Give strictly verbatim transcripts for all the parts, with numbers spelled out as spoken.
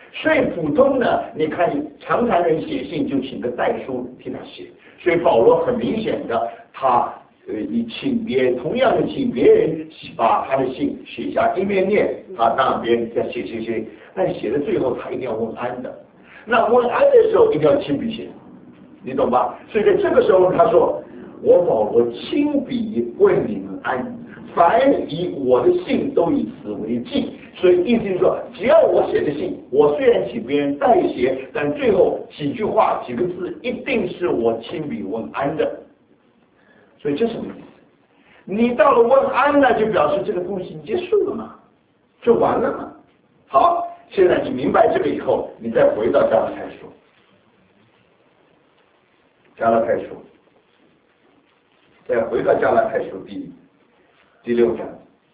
所以普通呢，你看常常人写信就请个代书替他写，所以保罗很明显的，他呃你请别同样的请别人把他的信写下，一面念啊，当然别人再写写写，但写的最后他一定要问安的。那问安的时候一定要亲笔写，你懂吧？所以在这个时候他说，我保罗亲笔问你们安。凡以我的信都以此为记，所以意思就是说，只要我写的信，我虽然请别人代写，但最后几句话几个字一定是我亲笔问安的。所以这什么意思？你到了问安呢，就表示这个东西结束了嘛，就完了嘛。好，现在你明白这个以后，你再回到加拉太书，加拉太书，再回到加拉太书第第六章。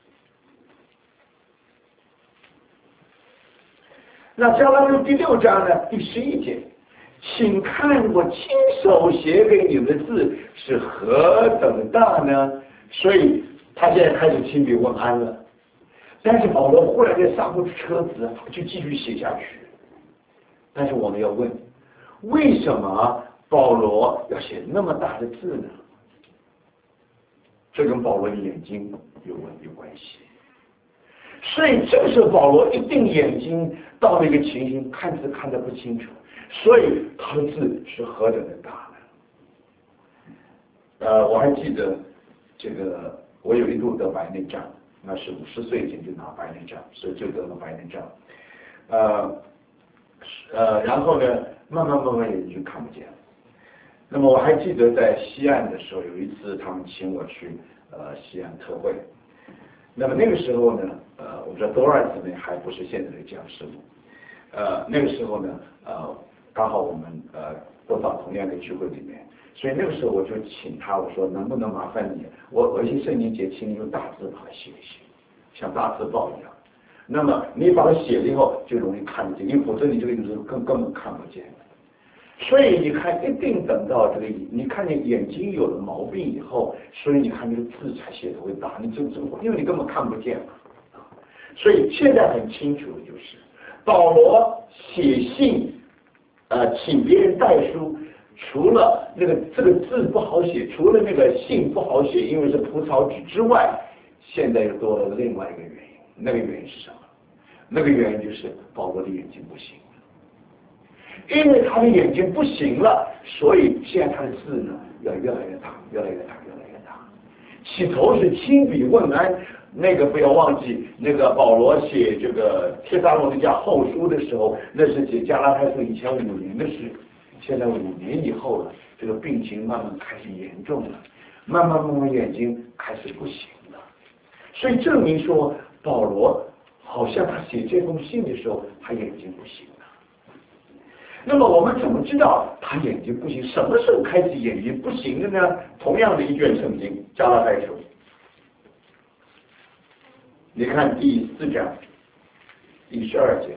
那加拉太书第六章呢，第十一节，请看我亲手写给你们的字是何等大呢？所以他现在开始亲笔问安了。但是保罗忽然间刹不住车子，就继续写下去。但是我们要问，为什么保罗要写那么大的字呢？这跟保罗的眼睛有关有关系。所以这个时候保罗一定眼睛到了一个情形，看字看得不清楚，所以他的字是何等的大呢？呃，我还记得这个，我有一度得白内障，那是五十岁前就拿白内障，所以就得了白内障。呃呃，然后呢，慢慢慢慢眼睛就看不见了。那么我还记得在西岸的时候，有一次他们请我去呃西岸特会。那么那个时候呢，呃，我知道 Doris 呢还不是现在的讲师傅，呃，那个时候呢，呃，刚好我们呃都到同样的聚会里面，所以那个时候我就请他，我说能不能麻烦你，我有一些圣经节，请你用大字把它写一写，像大字报一样。那么你把它写了以后，就容易看得见，因为否则你这个有时候根根本看不见。所以你看，一定等到这个，你看见眼睛有了毛病以后，所以你看这个字才写的会大，你就这因为你根本看不见嘛。所以现在很清楚的就是，保罗写信，呃，请别人代书，除了那个这个字不好写，除了那个信不好写，因为是蒲草纸之外，现在又多了另外一个原因，那个原因是什么？那个原因就是保罗的眼睛不行。因为他的眼睛不行了，所以现在他的字呢要越来越大，越来越大，越来越大。起头是亲笔问安，那个不要忘记，那个保罗写这个帖撒罗尼迦后书的时候，那是写加拉太书以前五年的事，现在五年以后了，这个病情慢慢开始严重了，慢慢慢慢眼睛开始不行了，所以证明说保罗好像他写这封信的时候，他眼睛不行。那么我们怎么知道他眼睛不行？什么时候开始眼睛不行的呢？同样的一卷圣经，加拉太书，你看第四章第十二节，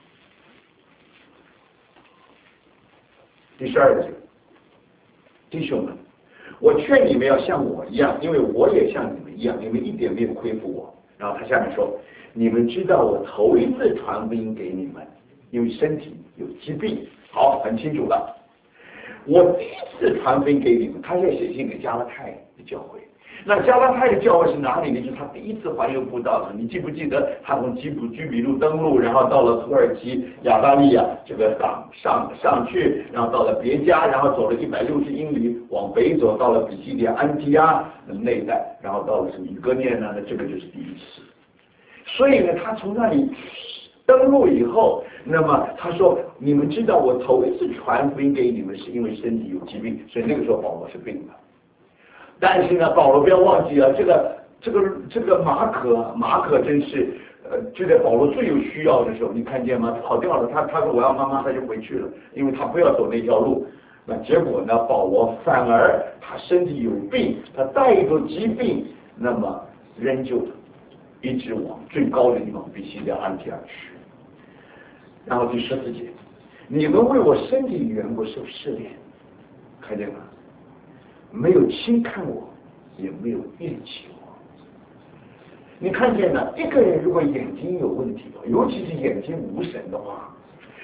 第十二节，弟兄们，我劝你们要像我一样，因为我也像你们一样，你们一点没有亏负我。然后他下面说，你们知道我头一次传福音给你们，因为身体有疾病。好，很清楚了。我第一次传福音给你们，他现在写信给加拉太的教会。那加拉太的教会是哪里呢？就是他第一次环游布道的。你记不记得他从基普居比路登陆，然后到了土耳其亚大利亚这个上上上去，然后到了别加，然后走了一百六十英里往北走，到了比西里安提阿那一带，然后到了什么以哥念呢？那这个就是第一次。所以呢，他从那里登陆以后，那么他说：“你们知道我头一次传福音给你们，是因为身体有疾病，所以那个时候保罗是病的。但是呢，保罗不要忘记了，这个这个这个马可，马可真是，呃，就在保罗最有需要的时候，你看见吗？跑掉了，他他说我要妈妈，他就回去了，因为他不要走那条路。那结果呢，保罗反而他身体有病，他带着疾病，那么仍旧一直往最高的地方比西里安提阿去。”然后第十四节，你们为我身体缘故受试炼，看见吗？没有轻看我，也没有厌弃我。你看见了，一个人如果眼睛有问题，尤其是眼睛无神的话，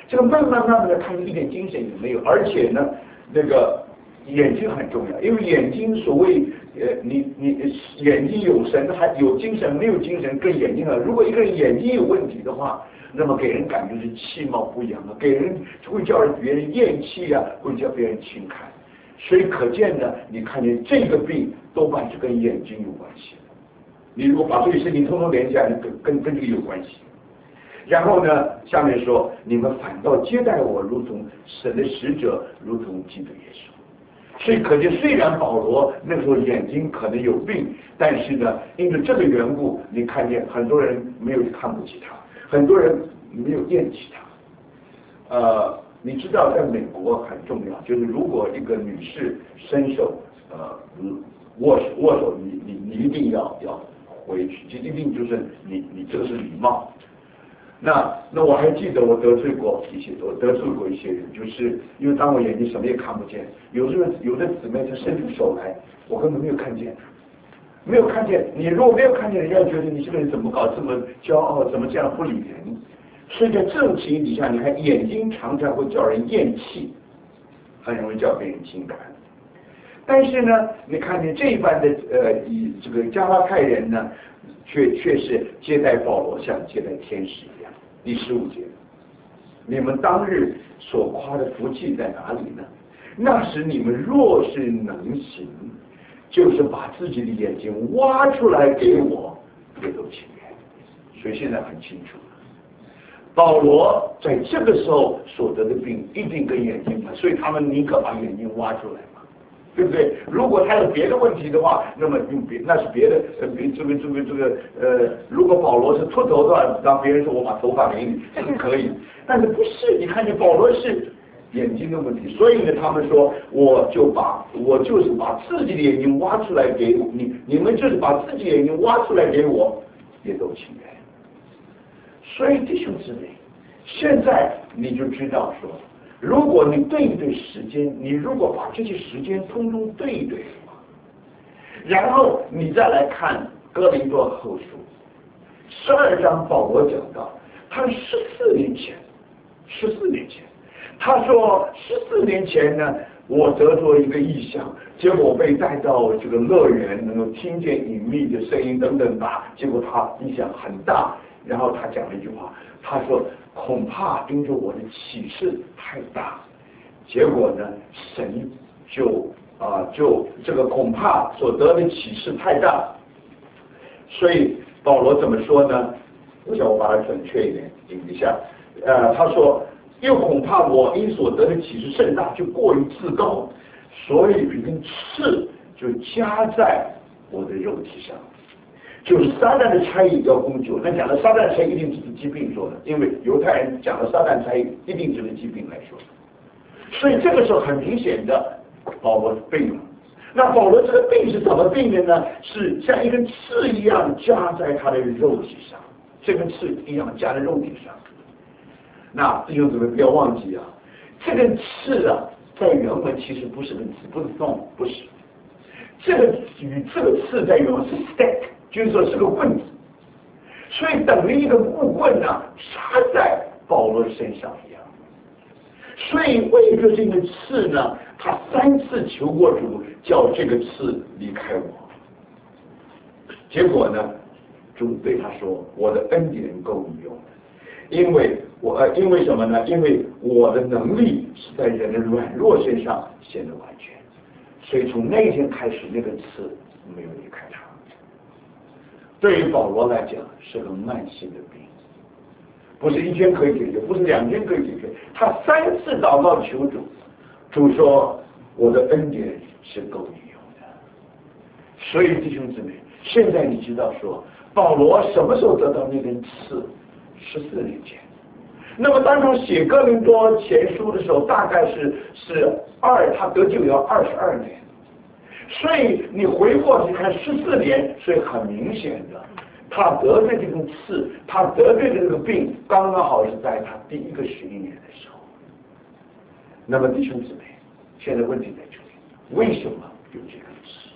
这个慢慢慢慢的，他一点精神也没有，而且呢，那个眼睛很重要，因为眼睛所谓呃，你你眼睛有神还有精神，没有精神跟眼睛啊，如果一个人眼睛有问题的话，那么给人感觉是气貌不扬啊，给人会叫人别人厌弃啊，会叫别人轻看。所以可见呢，你看见这个病多半是跟眼睛有关系。你如果把这个事情通通连起来，跟跟跟这个有关系。然后呢，下面说你们反倒接待我，如同神的使者，如同基督耶稣。所以可见，虽然保罗那个时候眼睛可能有病，但是呢，因为这个缘故，你看见很多人没有看不起他，很多人没有厌弃他。呃，你知道，在美国很重要，就是如果一个女士伸手呃握手握手，你你你一定要要回去，就一定就是你你这个是礼貌。那那我还记得我得罪过一些，我得罪过一些人，就是因为当我眼睛什么也看不见，有时候有的姊妹她伸出手来，我根本没有看见，没有看见。你如果没有看见，人家觉得你这个人怎么搞这么骄傲，怎么这样不理人？所以在这种情形底下，你看眼睛常常会叫人厌弃，很容易叫别人轻看。但是呢，你看见这一般的呃，以这个加拉太人呢，却却是接待保罗像接待天使一样。第十五节，你们当日所夸的福气在哪里呢？那时你们若是能行，就是把自己的眼睛挖出来给我，也都情愿。所以现在很清楚，保罗在这个时候所得的病一定跟眼睛有，所以他们宁可把眼睛挖出来嘛，对不对？如果他有别的问题的话，那么用别那是别的，呃，别这个这个这个呃，如果保罗是秃头的话，让别人说我把头发给你，这个可以，但是不是？你看见保罗是眼睛的问题，所以呢，他们说我就把我就是把自己的眼睛挖出来给你，你们就是把自己的眼睛挖出来给我，也都情愿。所以弟兄姊妹，现在你就知道说，如果你对一对时间，你如果把这些时间通通对一对的话，然后你再来看哥林多后书十二章，保罗讲到，他十四年前，十四年前，他说十四年前呢，我得着一个异象，结果我被带到这个乐园，能够听见隐秘的声音等等吧，结果他异象很大。然后他讲了一句话，他说恐怕因着我的启示太大，结果呢，神就啊、呃、就这个恐怕所得的启示太大，所以保罗怎么说呢？我想我把它准确一点引一下，呃，他说又恐怕我因所得的启示甚大，就过于自高，所以一根刺就加在我的肉体上。就是撒旦的差役要攻击我，那讲的撒旦的差役一定指的疾病说的，因为犹太人讲的撒旦差役一定指的疾病来说的，所以这个时候很明显的，保罗病了。那保罗这个病是怎么病的呢？是像一根刺一样加在他的肉体上，这根刺一样加在肉体上。那弟兄姊妹不要忘记啊，这根刺啊，在原文其实不是根刺，不是洞，不是。这个与这个刺在原文是 stick。就是说是个棍子，所以等于一个木棍呢、啊、插在保罗身上一样。所以为着这个刺呢，他三次求过主，叫这个刺离开我。结果呢，主对他说：“我的恩典够你用的，因为我呃，因为什么呢？因为我的能力是在人的软弱身上显得完全。”所以从那一天开始，那个刺没有离开他。对于保罗来讲是个慢性的病，不是一天可以解决，不是两天可以解决。他三次祷告求主，主说我的恩典是够你用的。所以弟兄姊妹，现在你知道说保罗什么时候得到那根刺？十四年前。那么当他写哥林多前书的时候，大概是是二，他得救要二十二年。所以你回过去看十四年，所以很明显的，他得罪这个刺，他得罪这个病，刚刚好是在他第一个十一年的时候。那么弟兄姊妹，现在问题在这里，为什么有这个刺？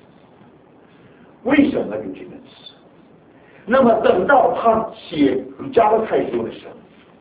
为什么有这个刺？那么等到他写加拉太书的时候，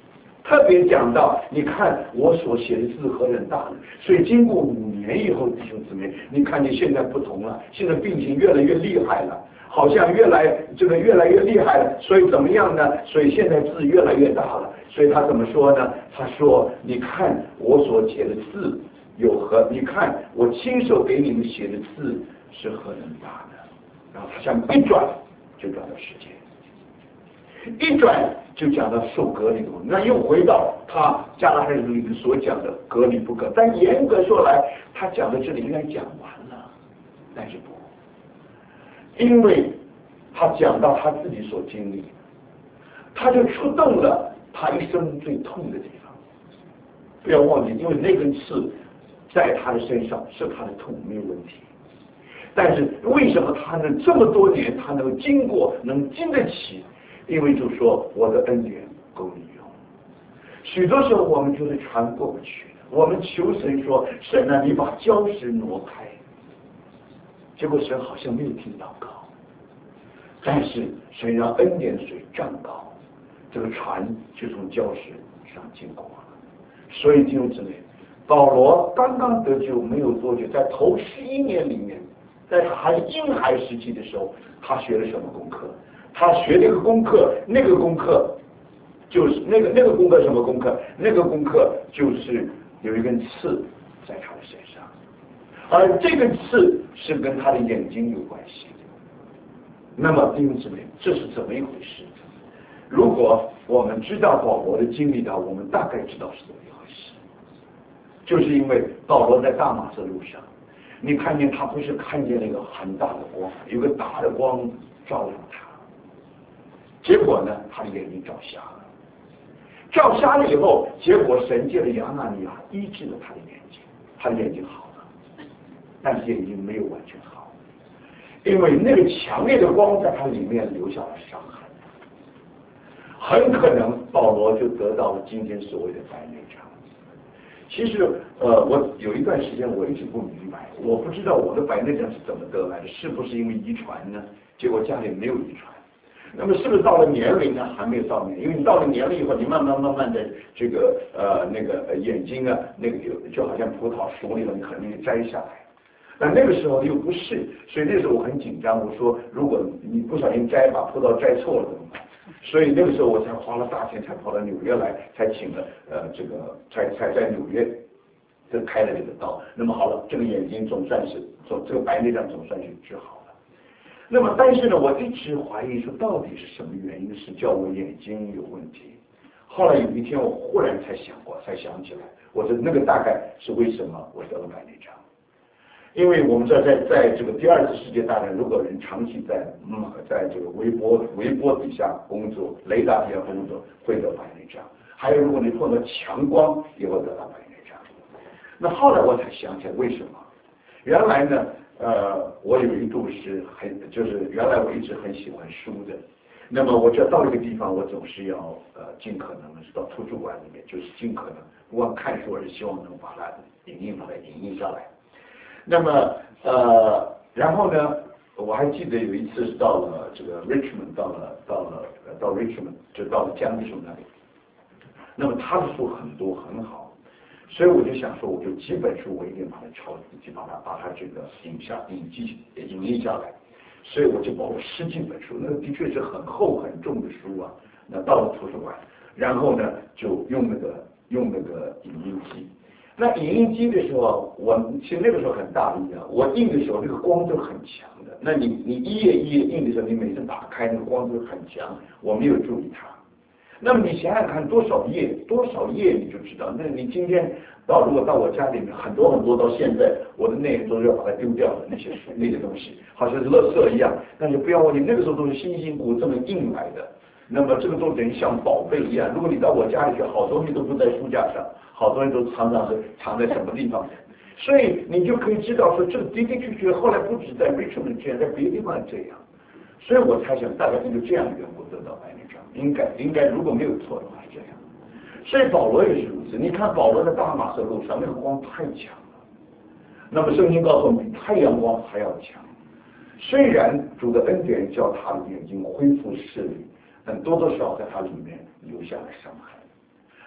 特别讲到，你看我所写的字何等大呢？所以经过五年以后，弟兄姊妹，你看你现在不同了，现在病情越来越厉害了，好像越来这个越来越厉害了，所以怎么样呢？所以现在字越来越大了。所以他怎么说呢？他说：“你看我所写的字有何？你看我亲手给你们写的字是何等大呢？”然后他像一转就转到世界。一转就讲到受隔离的问题，那又回到他加拉太书里面所讲的隔离不可。但严格说来，他讲到这里应该讲完了，但是不，因为他讲到他自己所经历，他就触动了他一生最痛的地方。不要忘记，因为那根刺在他的身上是他的痛，没有问题。但是为什么他能这么多年，他能经过，能经得起？因为就说我的恩典够你用。许多时候我们觉得船过不去，我们求神说：“神啊，你把礁石挪开。”结果神好像没有听祷告，但是神让恩典水涨高，这个船就从礁石上经过了。所以弟兄姊妹，保罗刚刚得救没有多久，在头十一年里面，在他还婴孩时期的时候，他学了什么功课？他学那个功课，那个功课就是那个那个功课什么功课？那个功课就是有一根刺在他的身上，而这个刺是跟他的眼睛有关系。那么弟兄姊妹，这是怎么一回事？如果我们知道保罗的经历的，我们大概知道是怎么一回事。就是因为保罗在大马色路上，你看见他不是看见那个很大的光，有个大的光照亮他。结果呢，他的眼睛照瞎了，照瞎了以后，结果神借着亚拿尼亚医治了他的眼睛，他的眼睛好了，但是眼睛没有完全好，因为那个强烈的光在他里面留下了伤痕。很可能保罗就得到了今天所谓的白内障。其实，呃，我有一段时间我一直不明白，我不知道我的白内障是怎么得来的，是不是因为遗传呢？结果家里没有遗传。那么是不是到了年龄呢？还没有到年龄，因为你到了年龄以后，你慢慢慢慢的这个呃那个眼睛啊，那个就就好像葡萄熟了以后，你很容易摘下来。但那个时候又不是，所以那时候我很紧张。我说，如果你不小心摘把葡萄摘错了怎么办？所以那个时候我才花了大钱，才跑到纽约来，才请了呃这个才才在纽约这开了这个刀。那么好了，这个眼睛总算是总这个白内障总算是治好了。那么，但是呢，我一直怀疑说，到底是什么原因是叫我眼睛有问题？后来有一天，我忽然才想过，才想起来，我说那个大概是为什么我得了白内障？因为我们知道，在在这个第二次世界大战，如果人长期在嗯在这个微波微波底下工作、雷达底下工作，会得白内障。还有，如果你碰到强光，也会得到白内障。那后来我才想起来，为什么？原来呢？呃，我有一度是很，就是原来我一直很喜欢书的，那么我只要到一个地方，我总是要呃尽可能的到图书馆里面，就是尽可能不光看书，而是希望能把它影印把它影印下来。那么呃，然后呢，我还记得有一次是到了这个 Richmond， 到了到了到 Richmond， 就到了江弟兄那里，那么他的书很多很好。所以我就想说，我就几本书我一定把它抄自己，把它把它这个影下影记影印下来。所以我就把我十几本书，那的确是很厚很重的书啊。那到了图书馆，然后呢就用那个用那个影印机。那影印机的时候，我其实那个时候很大力啊，我印的时候那个光都很强的。那你你一页一页印的时候，你每次打开那个光都很强，我没有注意它。那么你想想看，多少页多少页你就知道。那你今天到如果到我家里面很多很多，到现在我的内都要把它丢掉的那些书那些东西，好像是垃圾一样。那你不要忘记，那个时候都是辛辛苦苦这么印来的。那么这个都等于像宝贝一样。如果你到我家里去，好东西都不在书架上，好东西都常常是藏在什么地方。所以你就可以知道说，这个的的确确后来不止在 Richmond 这样，在别的地方这样。所以我猜想大概因为这样的缘故得到白内障，应该应该如果没有错的话是这样。所以保罗也是如此。你看保罗在大马色路上那个光太强了，那么圣经告诉我们，太阳光还要强。虽然主的恩典叫他的眼睛恢复视力，但多多少少在他里面留下了伤害。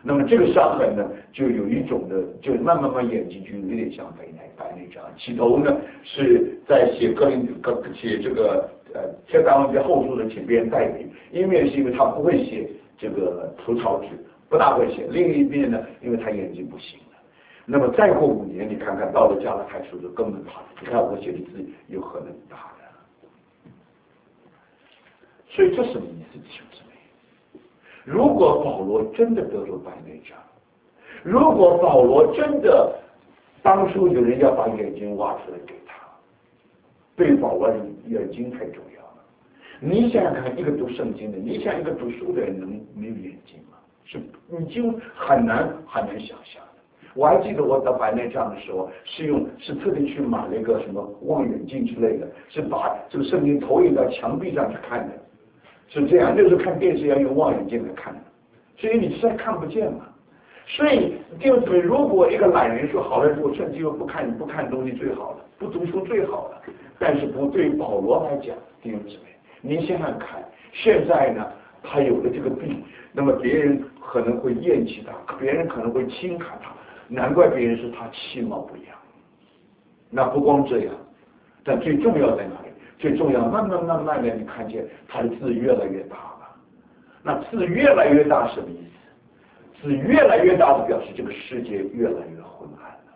那么这个伤痕呢，就有一种的，就慢慢慢眼睛就有点像白内白内障。起头呢是在写格林格写这个呃天大文学后书的请别人代笔，一面是因为他不会写这个涂草纸，不大会写；另一面呢，因为他眼睛不行了。那么再过五年，你看看到了加拉太书就根本怕，你看我写的字有何能大呢？所以这什么意思，弟兄姊妹？如果保罗真的得了白内障，如果保罗真的当初有人要把眼睛挖出来给他，对保罗眼睛太重要了。你想想看，一个读圣经的，你想一个读书的人能没有眼睛吗？是已经很难很难想象的。我还记得我得白内障的时候，是用是特地去买了一个什么望远镜之类的，是把这个圣经投影到墙壁上去看的。是这样，就是看电视要用望远镜来看的，所以你实在看不见嘛。所以弟兄姊妹，如果一个懒人说好了，我圣经不看不看东西最好了，不读书最好了，但是不对保罗来讲，弟兄姊妹，您想想看，现在呢，他有了这个病，那么别人可能会厌弃他，别人可能会轻看他，难怪别人说他其貌不扬。那不光这样，但最重要在哪里？最重要，慢慢慢慢的，你看见他的字越来越大了。那字越来越大什么意思？字越来越大的表示这个世界越来越昏暗了。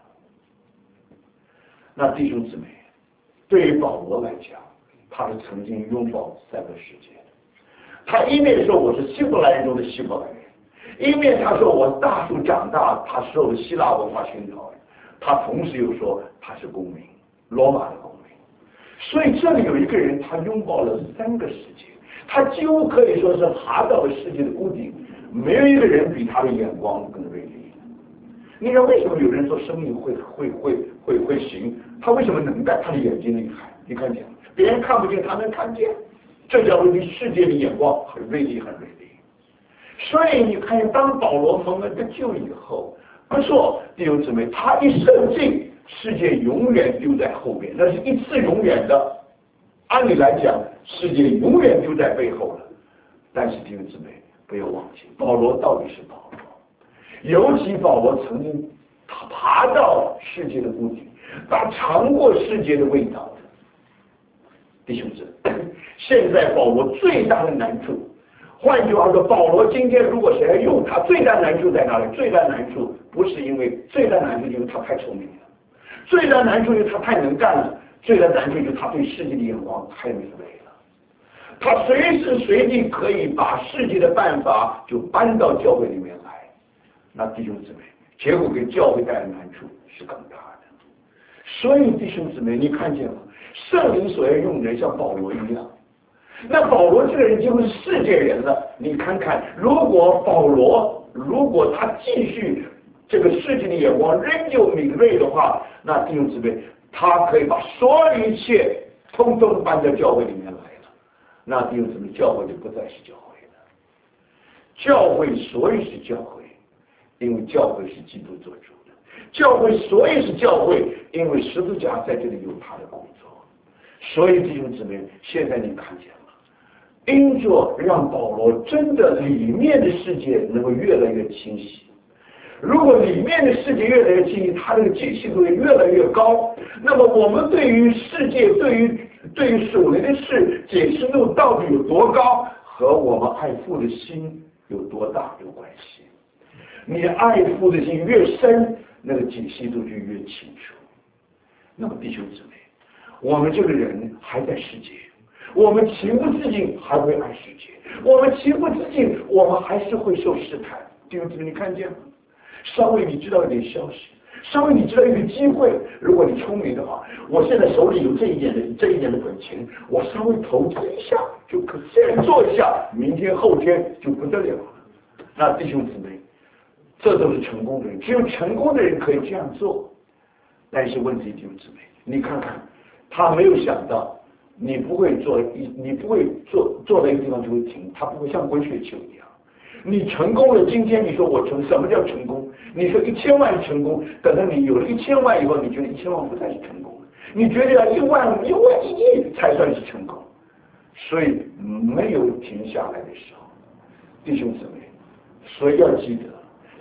那弟兄姊妹，对于保罗来讲，他是曾经拥抱三个世界的。他一面说我是希伯来人中的希伯来人，一面他说我大树长大，他受了希腊文化熏陶，他同时又说他是公民，罗马的公民。所以这里有一个人，他拥抱了三个世界，他几乎可以说是爬到了世界的屋顶，没有一个人比他的眼光更锐利。你看为什么有人说生命会会会会会行？他为什么能干？他的眼睛厉害，你看见别人看不见，他能看见，这叫做对世界的眼光很锐利，很锐利。所以你看，当保罗蒙了个救以后，不说弟兄姊妹，他一生进。世界永远丢在后面，那是一次永远的。按理来讲，世界永远丢在背后了。但是弟兄姊妹，不要忘记，保罗到底是保罗。尤其保罗曾经他爬到世界的屋顶，他尝过世界的味道的。弟兄姊妹，现在保罗最大的难处，换句话说，保罗今天如果谁要用他，最大难处在哪里？最大难处不是因为最大难处，因为他太聪明了。最大难处就是他太能干了，最大难处就是他对世界的眼光太敏锐了。他随时随地可以把世界的办法就搬到教会里面来，那弟兄姊妹，结果给教会带来难处是更大的。所以弟兄姊妹，你看见了，圣灵所要用人像保罗一样，那保罗这个人几乎是世界人了。你看看，如果保罗如果他继续这个世界的眼光仍旧敏锐的话，那弟兄姊妹，他可以把所有一切通通搬到教会里面来了。那弟兄姊妹，教会就不再是教会了。教会所以是教会，因为教会是基督做主的。教会所以是教会，因为十字架在这里有他的工作。所以弟兄姊妹，现在你看见了，因着让保罗真的里面的世界能够越来越清晰。如果里面的世界越来越清晰，他这个解析度也越来越高，那么我们对于世界、对于对于属灵的事解析度到底有多高，和我们爱父的心有多大有关系。你爱父的心越深，那个解析度就越清楚。那么弟兄姊妹，我们这个人还在世界，我们情不自禁还会爱世界，我们情不自禁，我们还是会受试探。弟兄姊妹，你看见吗？稍微你知道一点消息，稍微你知道一个机会，如果你聪明的话，我现在手里有这一点的这一点的本钱，我稍微投资一下就可，现在做一下，明天后天就不得了了。那弟兄姊妹，这都是成功的人，只有成功的人可以这样做。但是问题，弟兄姊妹，你看看，他没有想到，你不会做一，你不会做做到一个地方就会停，他不会像滚雪球一样。你成功了，今天你说我成，什么叫成功？你说一千万成功，等到你有了一千万以后，你觉得一千万不再是成功了，你觉得要一万、一万一亿才算是成功。所以没有停下来的时候，弟兄姊妹，所以要记得，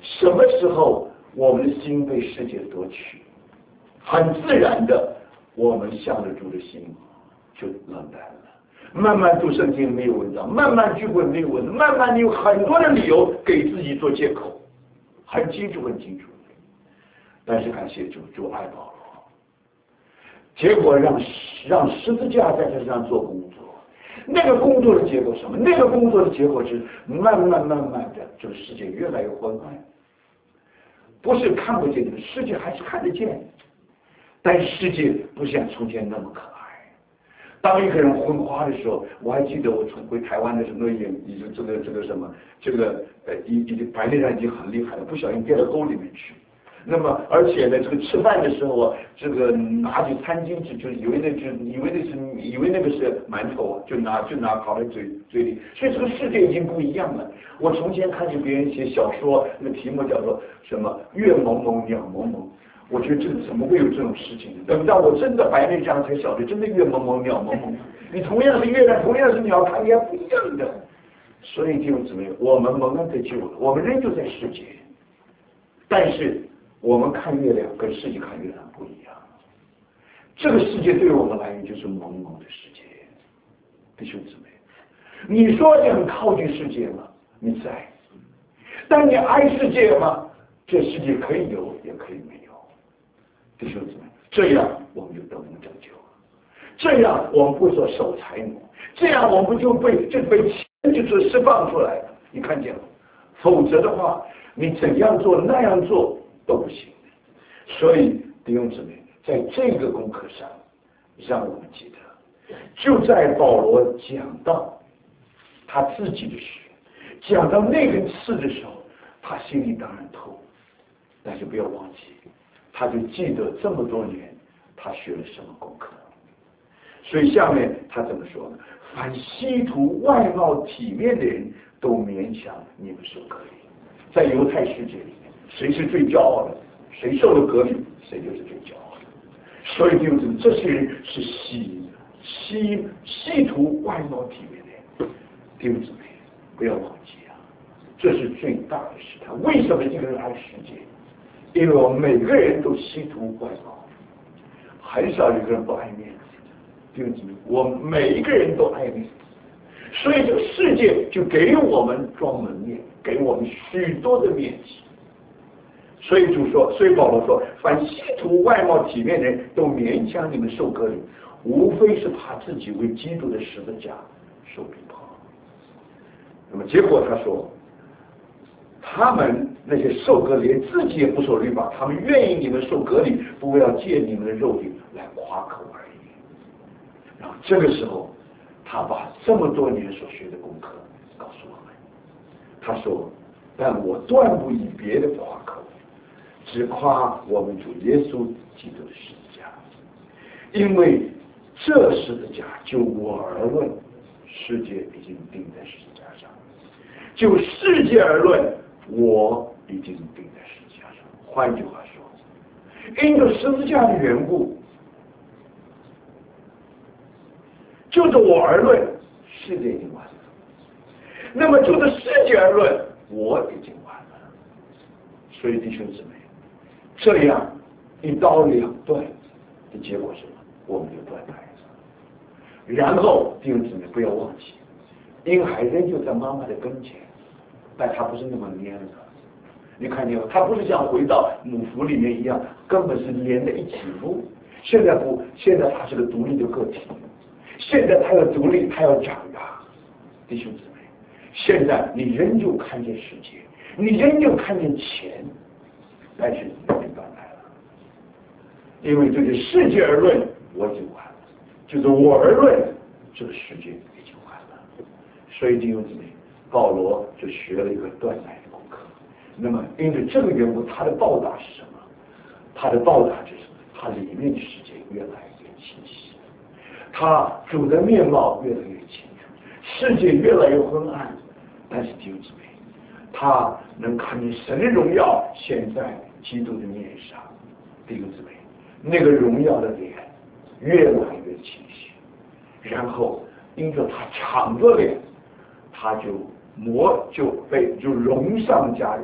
什么时候我们的心被世界夺取，很自然的，我们向着主的心就冷淡了。慢慢读圣经没有文章，慢慢聚会没有文章，慢慢你有很多的理由给自己做借口，很清楚很清楚。但是感谢主，主爱保罗，结果让让十字架在这上做工作。那个工作的结果是什么？那个工作的结果是慢慢慢慢的，这个世界越来越昏暗。不是看不见的，世界还是看得见，但世界不像从前那么可爱。当一个人昏花的时候，我还记得我从回台湾的时候，也已经这个这个什么，这个呃已已经白内障已经很厉害了，不小心掉到沟里面去。那么，而且呢，这个吃饭的时候啊，这个拿起餐巾纸，就以为那是以为那是以为那个是馒头啊，就拿就拿跑在嘴嘴里。所以这个世界已经不一样了。我从前看见别人写小说，那个题目叫做什么“月蒙蒙鸟蒙蒙”，我觉得这怎么会有这种事情？等到我真的白内障才晓得，真的月蒙蒙鸟蒙蒙。你同样是月亮，同样是鸟，看起来不一样的。所以弟兄姊妹，我们蒙恩得救了，我们仍旧在世界，但是。我们看月亮跟世界看月亮不一样，这个世界对我们来言就是蒙蒙的世界。弟兄姊妹，你说你很靠近世界吗？你在，但你爱世界吗？这世界可以有，也可以没有。弟兄姊妹，这样我们就得蒙拯救了，这样我们不做守财奴，这样我们就被就被就是释放出来了。你看见了？否则的话，你怎样做那样做都不行。所以弟兄姊妹，在这个功课上，让我们记得，就在保罗讲到他自己的事，讲到那根刺的时候，他心里当然痛，但是不要忘记，他就记得这么多年他学了什么功课。所以下面他怎么说呢？凡稀图外貌体面的人都勉强你们受割礼。在犹太世界里面，谁是最骄傲的？谁受了割礼，谁就是最骄傲的。所以弟兄姊妹，这些人是稀稀稀图外貌体面的人。弟兄姊妹，不要忘记啊，这是最大的试探。为什么一个人爱世界？因为我们每个人都稀图外貌，很少有一个人不爱面子。弟兄姊妹，我们每一个人都爱面子，所以这个世界就给我们装门面，给我们许多的面子。所以主说，所以保罗说，凡稀图外貌体面的人都勉强你们受割礼，无非是怕自己为基督的十字架受逼迫。那么结果他说，他们那些受割礼连自己也不守律法，他们愿意你们受割礼，不为要借你们的肉体来夸口而已。然后这个时候，他把这么多年所学的功课告诉我们。他说，但我断不以别的夸口，只夸我们主耶稣基督的十字架，因为这十字架就我而论，世界已经钉在十字架上；就世界而论，我已经钉在十字架上。换句话说，因着十字架的缘故，就是我而论，世界已经完了；那么就着世界而论，我已经完了。所以弟兄姊妹，这样一刀两断的结果是什么？我们就断开了。然后弟兄姊妹不要忘记，婴孩仍旧在妈妈的跟前，但他不是那么黏的。你看见吗？他不是像回到母腹里面一样，根本是连在一起不。现在不，现在他是个独立的个体。现在他要独立，他要长大。弟兄姊妹，现在你仍旧看见世界，你仍旧看见钱，但是你已经断开了。因为这个世界而论，我已经完了；就是我而论，这个世界已经完了。所以弟兄姊妹，保罗就学了一个断奶的功课。那么因着这个缘故，他的报答是什么？他的报答就是他里面的世界越来越清晰，他主的面貌越来越清楚，世界越来越昏暗。但是弟兄姊妹，他能看见神的荣耀显在基督的面上。弟兄姊妹，那个荣耀的脸越来越清晰，然后因着他敞着脸，他就磨就被就荣上加荣，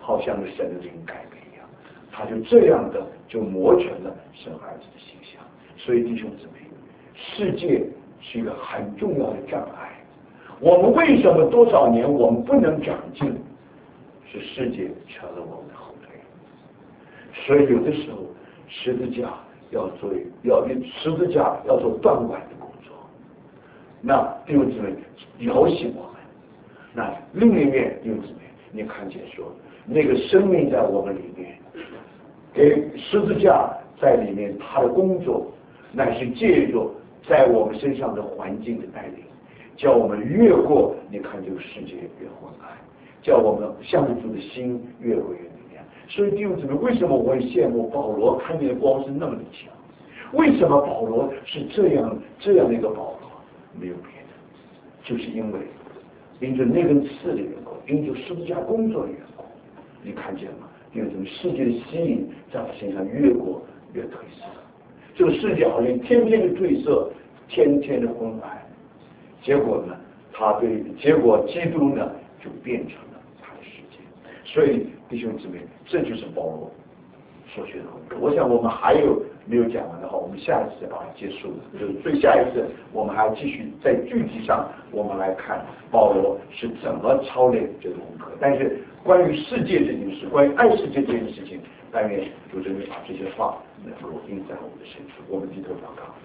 好像神的灵改变一样，他就这样的就磨成了神儿子的形象。所以弟兄姊妹，世界是一个很重要的障碍。我们为什么多少年我们不能长进？是世界扯了我们的后腿。所以有的时候十字架要做，要十字架要做断管的工作。那弟兄姊妹摇醒我们。那另一面弟兄姊妹，你看见说那个生命在我们里面，给十字架在里面，他的工作乃是借助在我们身上的环境的带领，叫我们越过，你看这个世界越昏暗，叫我们向主的心越回越明亮。所以弟兄姊妹，为什么我很羡慕保罗看见的光是那么的强？为什么保罗是这样这样的一个保罗？没有别的，就是因为因着那根刺的缘故，因着十字架工作的缘故，你看见吗？因为什么？世界的吸引在他身上越过越褪色，这个世界好像天天的褪色，天天的昏暗。结果呢，他对结果基督呢就变成了他的世界。所以弟兄姊妹，这就是保罗所学的功课。我想我们还有没有讲完的话，我们下一次把它结束了。就是所以下一次我们还要继续在具体上我们来看保罗是怎么操练这个功课。但是关于世界这件事，关于爱世界这件事情，但愿主真的把这些话能够印在我们的身上。我们低头祷告。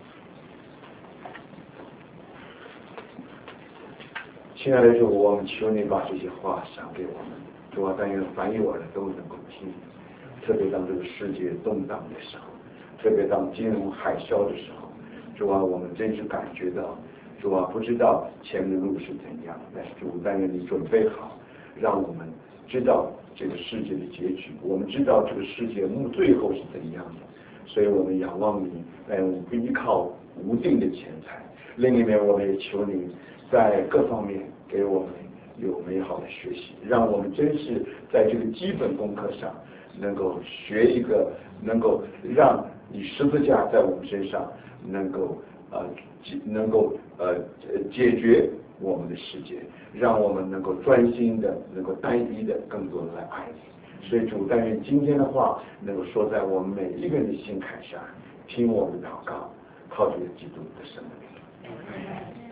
亲爱的主，我们求你把这些话赏给我们，主啊，但愿凡有耳的都能够听。特别当这个世界动荡的时候，特别当金融海啸的时候，主啊，我们真是感觉到，主啊，不知道前面的路是怎样，但是主，但愿你准备好，让我们知道这个世界的结局，我们知道这个世界目最后是怎样的，所以我们仰望你，但我们不依靠无定的钱财。另一面，我们也求你在各方面给我们有美好的学习，让我们真是在这个基本功课上能够学一个，能够让你十字架在我们身上能够呃能够呃解决我们的世界，让我们能够专心的，能够单一的，更多的来爱你。所以主，但愿今天的话能够说在我们每一个人的心坎上，听我们祷告，靠着基督的圣名。